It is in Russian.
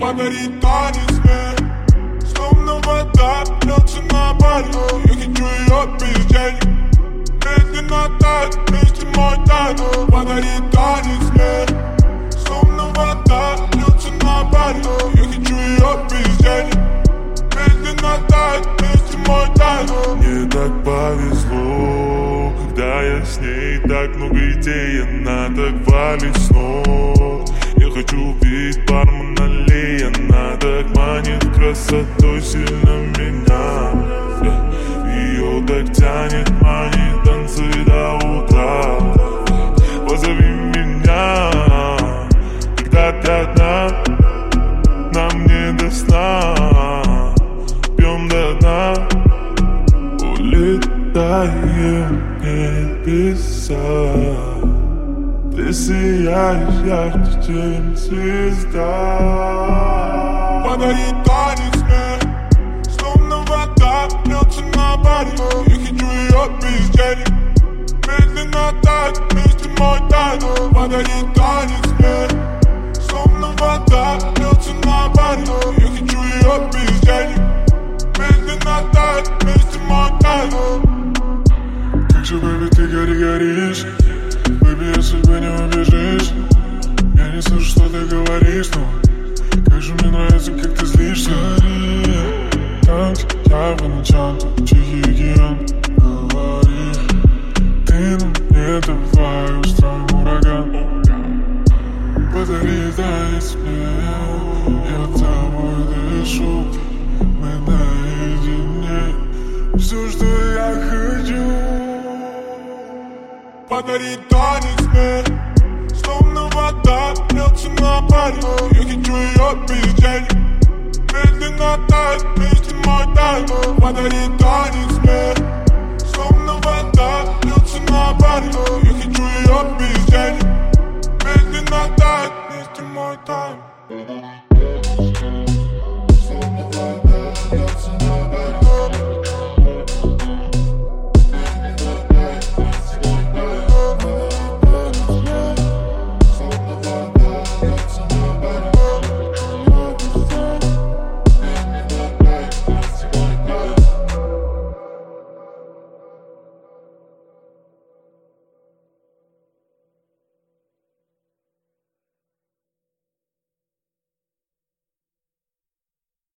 Подари танец мне, словно вода льется на баре. Я хочу ее без денег, медленно тает вместе мой тайм. Подари танец мне, словно вода льется на баре. Я хочу ее без денег, медленно тает вместе мой тайм. Мне так повезло, когда я с ней, так много идей, она так валит с ног. Я хочу пить бар Монолей, она так манит красотой сильно меня. Ее так тянет, манит, танцуй до утра. Позови меня, когда ты одна, нам не до сна. Пьем до дна, улетаем в небеса. Ты сияешь ярче, чем звезда. Подари танец мне, словно вода льется на баре. Я хочу ее без денег, медленно тает вместе мой тайм. Подари танец мне, словно вода льется на баре. Я хочу ее без денег, медленно тает вместе мой тайм. Как же, бэби, ты горишь. Бэби, если бы не убежишь. Я не слышу, что ты говоришь, но как же мне нравится, как ты злишься. Танцы, я по ночам, тихий океан. Говори, ты нам не давай, устроим ураган. Подари танец мне, я тобой дышу. Мы наедине, все, что я хочу. Подари танец мне, словно вода льется на баре. Я хочу ее без денег, медленно тает вместе мой тайм. Подари танец мне, словно вода льется на баре. Я хочу ее без денег, медленно тает вместе мой тайм.